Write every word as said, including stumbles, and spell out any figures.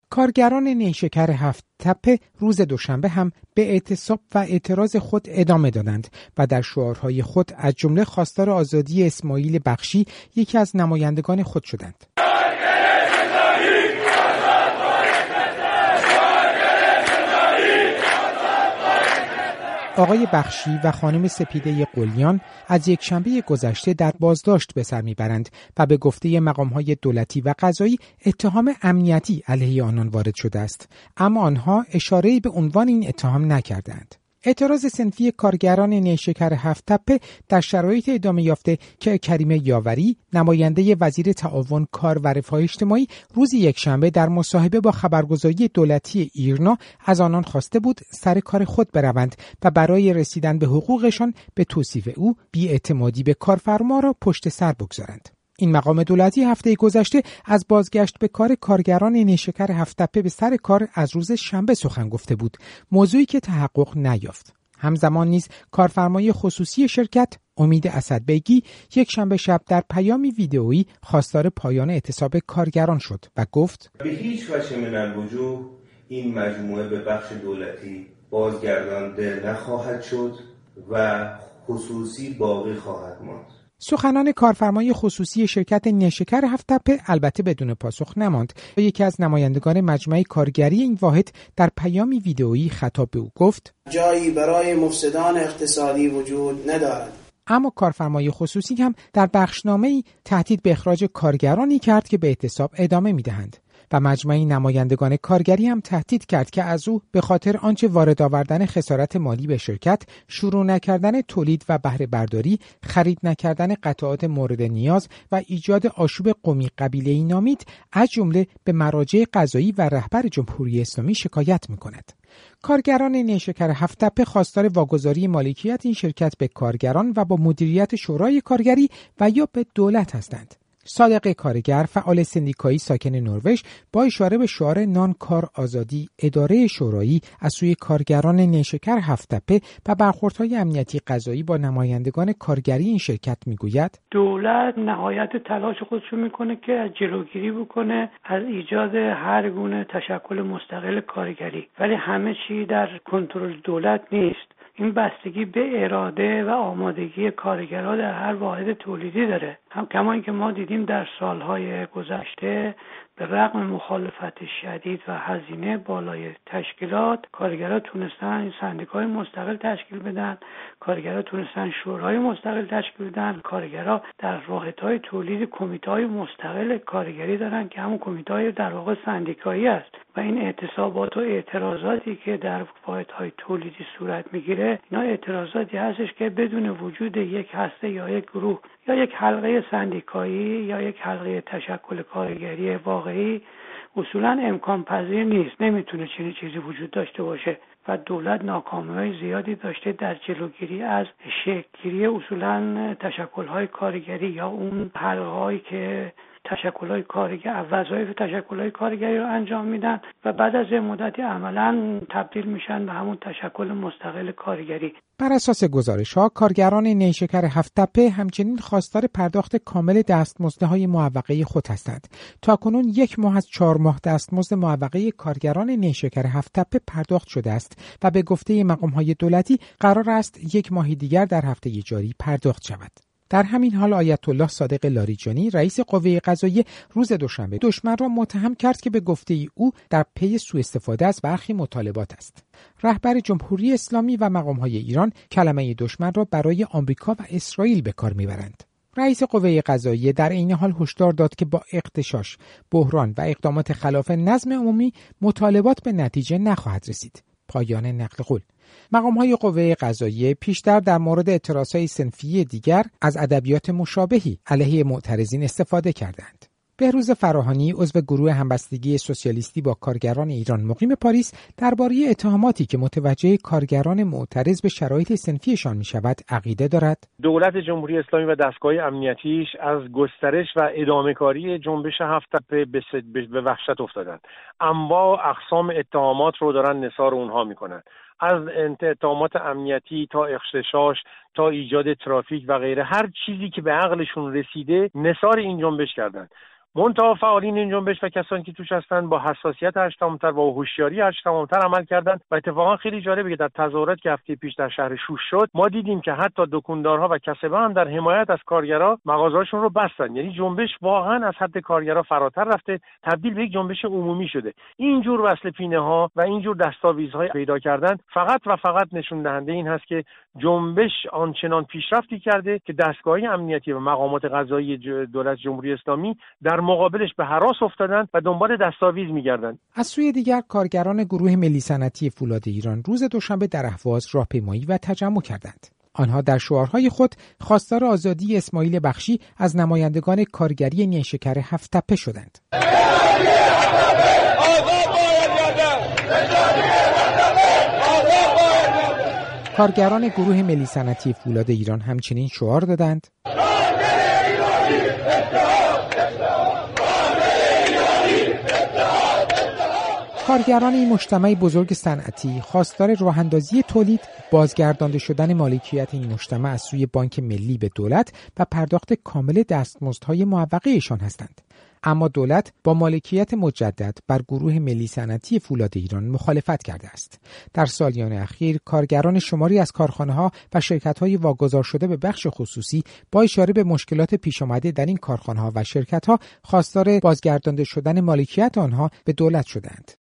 کارگران نیشکر هفت تپه روز دوشنبه هم به اعتصاب و اعتراض خود ادامه دادند و در شعارهای خود از جمله خواستار آزادی اسماعیل بخشی یکی از نمایندگان خود شدند. آقای بخشی و خانم سپیده قلیان از یکشنبه گذشته در بازداشت به سر میبرند و به گفته مقام‌های دولتی و قضایی اتهام امنیتی علیه آنان وارد شده است، اما آنها اشاره‌ای به عنوان این اتهام نکردند. اعتراض صنفی کارگران نیشکر هفت تپه در شرایط ادامه یافته که کریم یاوری نماینده وزیر تعاون کار و رفاه اجتماعی روز یکشنبه در مصاحبه با خبرگزاری دولتی ایرنا از آنان خواسته بود سر کار خود بروند و برای رسیدن به حقوقشان به توصیف او بی‌اعتمادی به کارفرما را پشت سر بگذارند. این مقام دولتی هفته گذشته از بازگشت به کار کارگران نیشکر هفت تپه به سر کار از روز شنبه سخن گفته بود، موضوعی که تحقق نیافت. همزمان نیز کارفرمای خصوصی شرکت امید اسدبیگی یک شنبه شب در پیامی ویدئویی خواستار پایان اعتصاب کارگران شد و گفت: به هیچ وجه من الوجوه این مجموعه به بخش دولتی بازگردانده نخواهد شد و خصوصی باقی خواهد ماند. سخنان کارفرمای خصوصی شرکت نیشکر هفت تپه البته بدون پاسخ نماند و یکی از نمایندگان مجمع کارگری این واحد در پیامی ویدئویی خطاب به او گفت: جایی برای مفسدان اقتصادی وجود ندارد. اما کارفرمای خصوصی هم در بخشنامه‌ای تهدید به اخراج کارگرانی کرد که به اعتصاب ادامه می‌دهند و مجمع نمایندگان کارگری هم تهدید کرد که از او به خاطر آنچه وارد آوردن خسارت مالی به شرکت، شروع نکردن تولید و بهره برداری، خرید نکردن قطعات مورد نیاز و ایجاد آشوب قومی قبیله‌ای نامید، از جمله به مراجع قضایی و رهبر جمهوری اسلامی شکایت می‌کند. کارگران نیشکر هفت تپه خواستار واگذاری مالکیت این شرکت به کارگران و با مدیریت شورای کارگری و یا به دولت هستند. صادق کارگر، فعال سندیکایی ساکن نروژ، با اشاره به شعار نان کار آزادی اداره شورایی از سوی کارگران نیشکر هفت تپه و برخوردهای امنیتی قضایی با نمایندگان کارگری این شرکت میگوید: دولت نهایت تلاش خودشو میکنه که از جلوگیری بکنه از ایجاد هر گونه تشکل مستقل کارگری، ولی همه چی در کنترل دولت نیست. این بستگی به اراده و آمادگی کارگرها در هر واحد تولیدی داره. هم کما اینکه ما دیدیم در سالهای گذشته به رغم مخالفت شدید و هزینه بالای تشکیلات، کارگرها تونستن سندیکای مستقل تشکیل بدن، کارگرها تونستن شورای مستقل تشکیل بدن، کارگرها در واحدهای تولید کمیته‌های مستقل کارگری دارن که همون کمیته‌های در واقع سندیکایی است و این اعتصابات و اعتراضاتی که در واحدهای تولیدی صورت میگیره، اینا اعتراضاتی هستش که بدون وجود یک هسته یا یک گروه یا یک حلقه سندیکایی یا یک حلقه تشکل کارگری واقعی اصولا امکان پذیر نیست. نمیتونه چنین چیزی وجود داشته باشه و دولت ناکامی‌های زیادی داشته در جلوگیری از شکل‌گیری اصولا تشکل‌های کارگری یا اون حلقه‌هایی که تشکل‌های کارگری وظایف تشکل‌های کارگری رو انجام میدن و بعد از این مدتی عملاً تبدیل میشن به همون تشکل مستقل کارگری. بر اساس گزارش‌ها کارگران نیشکر هفت تپه همچنین خواستار پرداخت کامل دستمزدهای معوقه خود هستند. تاکنون یک ماه از چهار ماه دستمزد معوقه کارگران نیشکر هفت تپه پرداخت شده است و به گفته مقام‌های دولتی قرار است یک ماه دیگر در هفته جاری پرداخت شود. در همین حال آیت الله صادق لاریجانی رئیس قوه قضاییه روز دوشنبه دشمن را متهم کرد که به گفته او در پی سوء استفاده از برخی مطالبات است. رهبر جمهوری اسلامی و مقام‌های ایران کلمه دشمن را برای آمریکا و اسرائیل به کار می‌برند. رئیس قوه قضاییه در عین حال هشدار داد که با اغتشاش، بحران و اقدامات خلاف نظم عمومی مطالبات به نتیجه نخواهد رسید. پایان نقل قول. مقام‌های قوه قضاییه پیشتر در مورد اعتراضهای صنفی دیگر از ادبیات مشابهی علیه معترضین استفاده کردند. بهروز فراهانی عضو گروه همبستگی سوسیالیستی با کارگران ایران مقیم پاریس درباره اتهاماتی که متوجه کارگران معترض به شرایط صنفیشان می‌شود عقیده دارد. دولت جمهوری اسلامی و دستگاه امنیتیش از گسترش و ادامه‌کاری جنبش هفت تپه به وحشت افتادند. انواع اقسام اتهامات رو دارن نثار اونها می‌کنند. از اتهامات امنیتی تا اغتشاش تا ایجاد ترافیک و غیره، هر چیزی که به عقلشون رسیده نثار این جنبش کردند. منتها فعالین این جنبش و کسانی که توش هستن با حساسیت هشت تمام‌تر و هوشیاری هشت تمام‌تر عمل کردن و اتفاقا خیلی جالبه که در تظاهراتی که هفته پیش در شهر شوش شد ما دیدیم که حتی دکاندارها و کسبه هم در حمایت از کارگرا مغازه‌هاشون رو بستن. یعنی جنبش واقعا از حد کارگرا فراتر رفته، تبدیل به یک جنبش عمومی شده. این جور وصل پینه‌ها و این جور دستاویزهای پیدا کردن فقط و فقط نشون دهنده این هست که جنبش آنچنان پیشرفتی کرده که دستگاه‌های امنیتی و مقامات قضایی دولت جمهوری اسلامی در مقابلش به هراس افتادن و دنبال دستاویز می‌گردن. از سوی دیگر کارگران گروه ملی صنعتی فولاد ایران روز دوشنبه در اهواز راهپیمایی و تجمع کردند. آنها در شعارهای خود خواستار آزادی اسماعیل بخشی از نمایندگان کارگری نیشکر هفت تپه شدند. کارگران گروه ملی صنعتی فولاد ایران همچنین شعار دادند: کارگران این مجتمع بزرگ صنعتی خواستار راه‌اندازی تولید، بازگردانده شدن مالکیت این مجتمع از سوی بانک ملی به دولت و پرداخت کامل دستمزدهای معوقه‌شان هستند. اما دولت با مالکیت مجدد بر گروه ملی صنعتی فولاد ایران مخالفت کرده است. در سالیان اخیر کارگران شماری از کارخانه‌ها و شرکت‌های واگذار شده به بخش خصوصی با اشاره به مشکلات پیش آمده در این کارخانه‌ها و شرکت‌ها خواستار بازگردانده شدن مالکیت آنها به دولت شدند.